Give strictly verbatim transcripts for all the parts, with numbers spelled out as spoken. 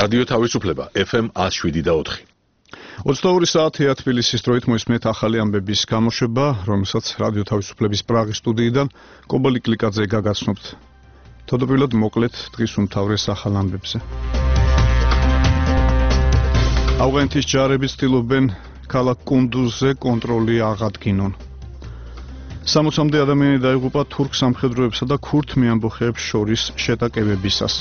რადიო თავისუფლება ეფ ემ one oh seven და four. ოცდაორი საათია თბილისის დროით მოისმენთ ახალი ამბების გამოშვება, რომელსაც რადიო თავისუფლების პრაღის სტუდიიდან კობალი კლიკაძე გაგაცნობთ. თავდაპირველად მოკლედ დღის უმთავრეს ახალ ამბებზე. ავღანეთის ჯარები ცდილობენ ქალაქ კუნდუზზე კონტროლი აღადგინონ. სამოცამდე ადამიანი დაიღუპა თურქ სამხედროებსა და ქურთ მეამბოხეებს შორის შეტაკებებისას.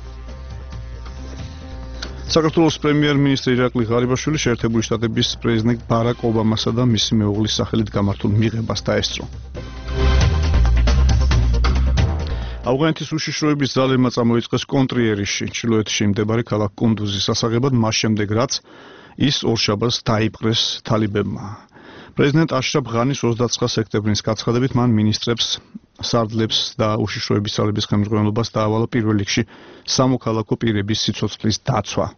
საქართველოს პრემიერ-მინისტრი ირაკლი ღარიბაშვილი შეერთებული შტატების პრეზიდენტ ბარაკ ობამასა და მისი მეუღლის სახელით გამართულ მიღებას დაესწრო. ავღანეთის უშიშროების ძალებმა წამოიწყეს კონტრიერიში, ჩრდილოეთში მდებარე ქალაქ კუნდუზის სასაღებად, მას შემდეგ რაც ის ორშაბათს დაიპყრეს თალიბებმა. პრეზიდენტ აშრაფ ღანის ოცდაცხრა სექტემბრის გაცხადებით მან მინისტრებს, სარდლებს და უშიშროების ძალების ხელმძღვანელობას დაავალა პირველ რიგში სამოქალაქო პირების სიცოცხლის დაცვა.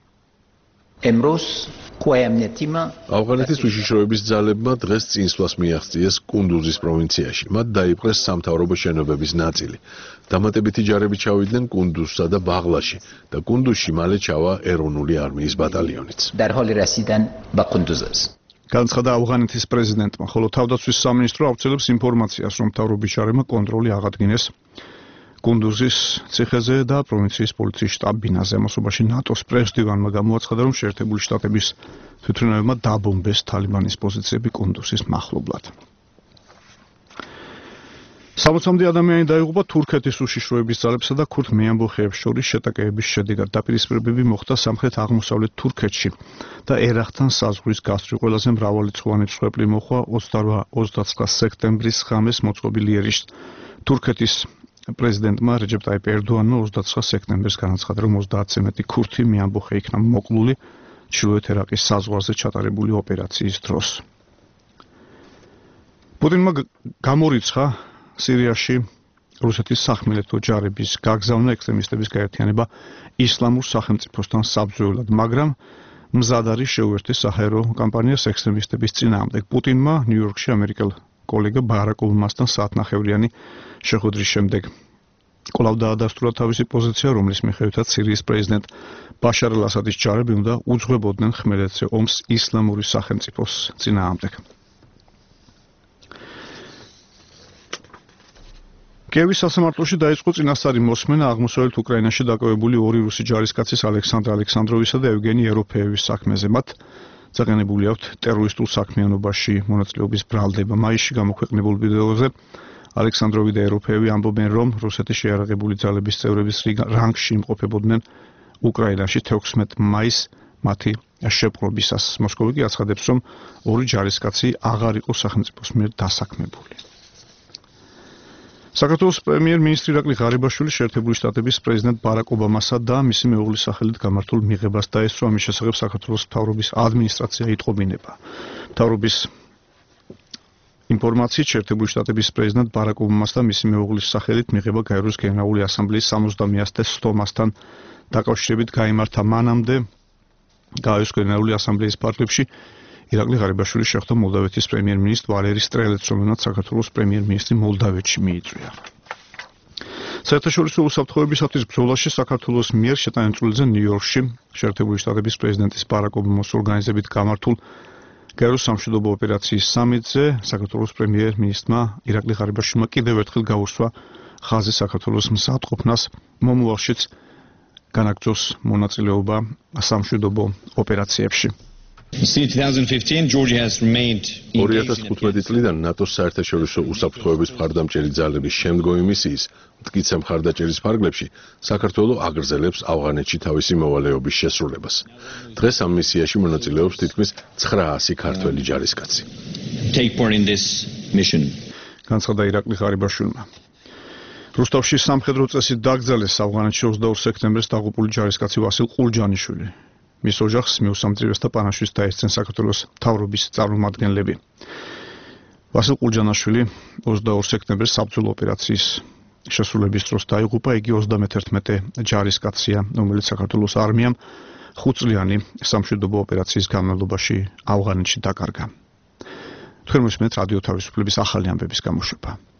ავღანეთის უშიშროების ძალებმა დღეს წინსვლას მიაღწიეს კუნდუზის პროვინციაში. მათ დაიპყრეს სამთავრობო შენობების ნაწილი. დამატებითი ჯარები ჩავიდნენ კუნდუზსა და ბაღლაში და კუნდუზში მალე ჩავა ეროვნული არმიის ბატალიონიც. განცხადა ავღანეთის პრეზიდენტმა, ხოლო თავდაცვის სამინისტრო ავრცელებს ინფორმაციას, რომ მთავრობის ჯარებმა კონტროლი აღადგინეს კუნდუზის ციხეზე და პროვინციის პოლიციის შტაბ ბინაზე. ამასობაში ნატოს პრეზიდენტმა გამოაცხადა, რომ შეერთებული შტატების თვითმფრინავებმა დაბომბეს თალიბანის პოზიციები კუნდუზის მახლობლად. სამოცამდე ადამიანი დაიღუპა თურქეთის უშიშროების ძალებსა და ქურთ მეამბოხეებს შორის შეტაკებების შედეგად. დაპირისპირებები მოხდა სამხრეთ-აღმოსავლეთ თურქეთში და ერაყთან საზღვრის გასწვრივ. ყველაზე მრავალრიცხოვანი მსხვერპლი მოხდა ოცდაცხრა სექტემბრის ღამეს მოწყობილ იერიშს. თურქეთის პრეზიდენტმა რეჯეპ ტაიპ ერდოანმა ოცდაცხრა სექტემბერს განაცხადა, რომ ოცდაათზე მეტი ქურთი მეამბოხე იქნა მოკლული ჩრდილოეთ ერაყის საზღვარზე ჩატარებული ოპერაციის დროს. პუტინმა გამორიცხა სირიაში რუსეთის სახმელეთო ჯარების გაგზავნა ექსტრემისტების გაერთიანება ისლამურ სახელმწიფოსთან საბრძოლველად, მაგრამ მზად არის შეუერთდეს საჰაერო კამპანიას ექსტრემისტების წინააღმდეგ. პუტინმა ნიუ-იორკში ამერიკელ კოლეგა ბარაკ ობამასთან საათნახევრიანი შეხვედრის შემდეგ კვლავ დაადასტურა თავისი პოზიცია, რომლის მიხედვითაც სირიის პრეზიდენტ ბაშარ ალ-ასადის ჯარები უნდა უძღვებოდნენ ხმელეთზე ომს ისლამური სახელმწიფოს წინააღმდეგ. კიევის სასამართლოში დაიწყო წინასწარი მოსმენა აღმოსავლეთ უკრაინაში დაკავებული ორი რუსი ჯარისკაცის ალექსანდრ ალექსანდროვისა და ევგენი ეროფეევის საქმეზე. მათ წაყენებული აქვთ ტერორისტულ საქმიანობაში მონაწილეობის ბრალდება. მაისში გამოქვეყნებულ ვიდეოზე ალექსანდროვი და ეროფეევი ამბობენ, რომ რუსეთის შეიარაღებული ძალების წევრების რანგში იმყოფებოდნენ უკრაინაში თექვსმეტ მაისს მათი შეპყრობისას. მოსკოვი კი აცხადებს, რომ ორი ჯარისკაცი აღარ იყო სახელმწიფოს მიერ დასაქმებული. საქართველოს პრემიერ-მინისტრი ირაკლი ღარიბაშვილი შეერთებული შტატების პრეზიდენტ ბარაკ ობამასა და მისი მეუღლის სახელით გამართულ მიღებას დაესწრო. ამის შესახებ საქართველოს მთავრობის ადმინისტრაცია იტყობინება. მთავრობის ინფორმაციით შეერთებული შტატების პრეზიდენტ ბარაკ ობამას და მისი მეუღლის სახელით მიღება გაეროს გენერალური ასამბლეის სამოცდამეათე სტომასთან დაკავშირებით გაიმართა. მანამდე გაეროს გენერალური ასამბლეის პარკლებში ირაკლი ღარიბაშვილი შეხვდა მოლდავეთის პრემიერ-მინისტრ ვალერი სტრელეტს, რომელსაც საქართველოს პრემიერ-მინისტრი მოლდავეთში მიიწვია. საერთაშორისო უსაფრთხოებისათვის ბრძოლაში საქართველოს მიერ შეტანილ ნიუ-იორკში შეერთებული შტატების პრეზიდენტის ბარაკ ობამას ორგანიზებით გამართულ გაეროს სამშვიდობო ოპერაციის სამიტზე საქართველოს პრემიერ-მინისტრმა ირაკლი ღარიბაშვილმა კიდევ ერთხელ გაუსვა ხაზი საქართველოს მზადყოფნას მომავალშიც განაგრძოს მონაწილეობა სამშვიდობო ოპერაციებში. ორი ათას თხუთმეტი წლიდან ნატოს საერთაშორისო უსაფრთხოების მხარდამჭერი ძალების შემდგომი მისიის მტკიცე მხარდაჭერის ფარგლებში საქართველო აგრძელებს ავღანეთში თავისი მოვალეობის შესრულებას. დღეს ამ მისიაში მონაწილეობს თითქმის ცხრაასი ქართველი ჯარისკაცი. განცხადა ირაკლი ღარიბაშვილმა. რუსთავში სამხედრო წესით დაკრძალეს ავღანეთში ოცდაორ სექტემბერს დაღუპული ჯარისკაცი ვასილ ყულჯანიშვილი. მის ოჯახს მიუსამძრივეს და პანაშვიდს დაესწრნენ საქართველოს მთავრობის წარმომადგენლები. ვასილ ყულჯანაშვილი ოცდაორ სექტემბერს საბრძოლო ოპერაციის შესრულების დროს დაიღუპა. იგი ოცდამეთერთმეტე ჯარისკაცია, რომელიც საქართველოს არმიამ ხუთწლიანი სამშვიდობო ოპერაციის განმავლობაში ავღანეთში დაკარგა. თქვენ მოსმენთ რადიო თავისუფლების ახალი ამბების გამოშვება.